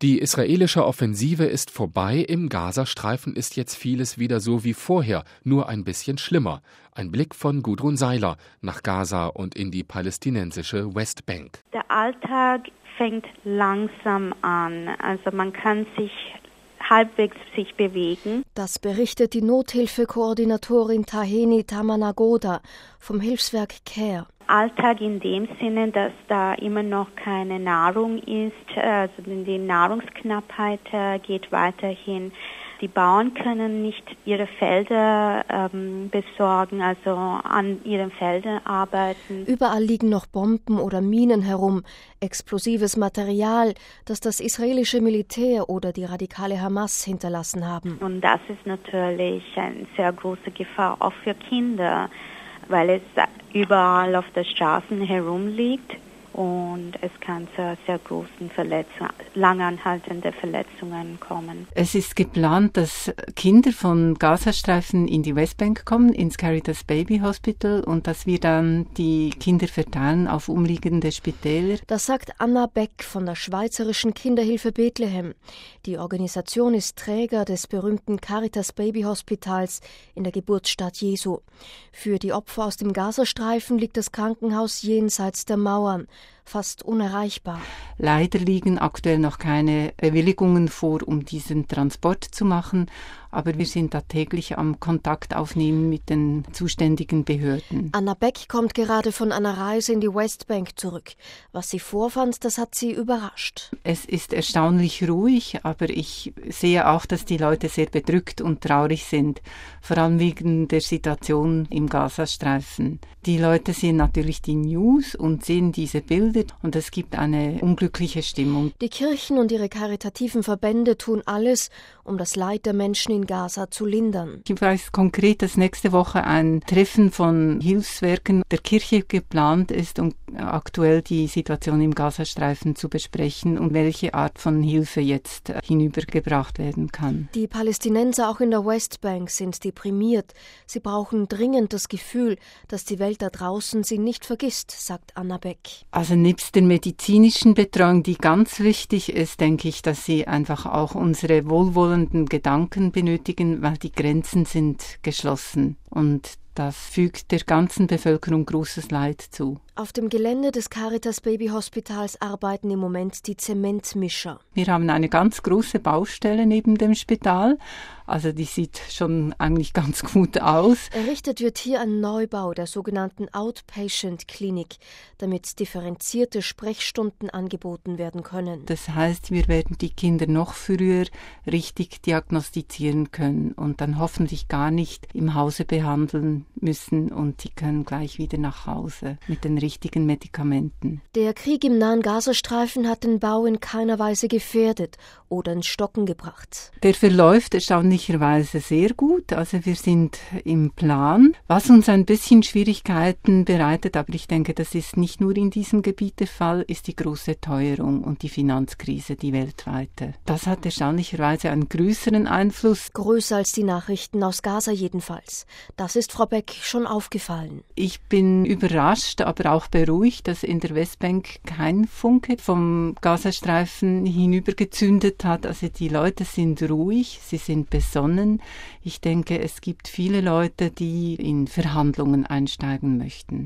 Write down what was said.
Die israelische Offensive ist vorbei, im Gazastreifen ist jetzt vieles wieder so wie vorher, nur ein bisschen schlimmer. Ein Blick von Gudrun Seiler nach Gaza und in die palästinensische Westbank. Der Alltag fängt langsam an, also man kann sich halbwegs bewegen. Das berichtet die Nothilfekoordinatorin Taheni Tamanagoda vom Hilfswerk CARE. Alltag in dem Sinne, dass da immer noch keine Nahrung ist, also die Nahrungsknappheit geht weiterhin. Die Bauern können nicht ihre Felder besorgen, also an ihren Feldern arbeiten. Überall liegen noch Bomben oder Minen herum, explosives Material, das das israelische Militär oder die radikale Hamas hinterlassen haben. Und das ist natürlich eine sehr große Gefahr, auch für Kinder, weil es überall auf den Straßen herumliegt und es kann zu sehr großen langanhaltenden Verletzungen kommen. Es ist geplant, dass Kinder vom Gazastreifen in die Westbank kommen, ins Caritas Baby Hospital, und dass wir dann die Kinder verteilen auf umliegende Spitäler. Das sagt Anna Beck von der Schweizerischen Kinderhilfe Bethlehem. Die Organisation ist Träger des berühmten Caritas Baby Hospitals in der Geburtsstadt Jesu. Für die Opfer aus dem Gazastreifen liegt das Krankenhaus jenseits der Mauern, fast unerreichbar. Leider liegen aktuell noch keine Bewilligungen vor, um diesen Transport zu machen, aber wir sind da täglich am Kontakt aufnehmen mit den zuständigen Behörden. Anna Beck kommt gerade von einer Reise in die Westbank zurück. Was sie vorfand, das hat sie überrascht. Es ist erstaunlich ruhig, aber ich sehe auch, dass die Leute sehr bedrückt und traurig sind, vor allem wegen der Situation im Gazastreifen. Die Leute sehen natürlich die News und sehen diese Bilder und es gibt eine unglückliche Stimmung. Die Kirchen und ihre karitativen Verbände tun alles, um das Leid der Menschen in Gaza zu lindern. Ich weiß konkret, dass nächste Woche ein Treffen von Hilfswerken der Kirche geplant ist, um aktuell die Situation im Gazastreifen zu besprechen und welche Art von Hilfe jetzt hinübergebracht werden kann. Die Palästinenser auch in der Westbank sind deprimiert. Sie brauchen dringend das Gefühl, dass die Welt da draußen sie nicht vergisst, sagt Anna Beck. Also nebst der medizinischen Betreuung, die ganz wichtig ist, denke ich, dass sie einfach auch unsere wohlwollenden Gedanken benötigen, weil die Grenzen sind geschlossen und das fügt der ganzen Bevölkerung großes Leid zu. Auf dem Gelände des Caritas Baby Hospitals arbeiten im Moment die Zementmischer. Wir haben eine ganz große Baustelle neben dem Spital. Also die sieht schon eigentlich ganz gut aus. Errichtet wird hier ein Neubau der sogenannten Outpatient-Klinik, damit differenzierte Sprechstunden angeboten werden können. Das heißt, wir werden die Kinder noch früher richtig diagnostizieren können und dann hoffentlich gar nicht im Hause behandeln müssen und sie können gleich wieder nach Hause mit den richtigen Medikamenten. Der Krieg im nahen Gazastreifen hat den Bau in keiner Weise gefährdet oder ins Stocken gebracht. Der verläuft erstaunlicherweise sehr gut, also wir sind im Plan, was uns ein bisschen Schwierigkeiten bereitet, aber ich denke, das ist nicht nur in diesem Gebiet der Fall, ist die große Teuerung und die Finanzkrise, die weltweite. Das hat erstaunlicherweise einen größeren Einfluss. Größer als die Nachrichten aus Gaza jedenfalls. Das ist Frau Beck schon aufgefallen. Ich bin überrascht, aber auch beruhigt, dass in der Westbank kein Funke vom Gazastreifen hinübergezündet hat. Also die Leute sind ruhig, sie sind besonnen. Ich denke, es gibt viele Leute, die in Verhandlungen einsteigen möchten.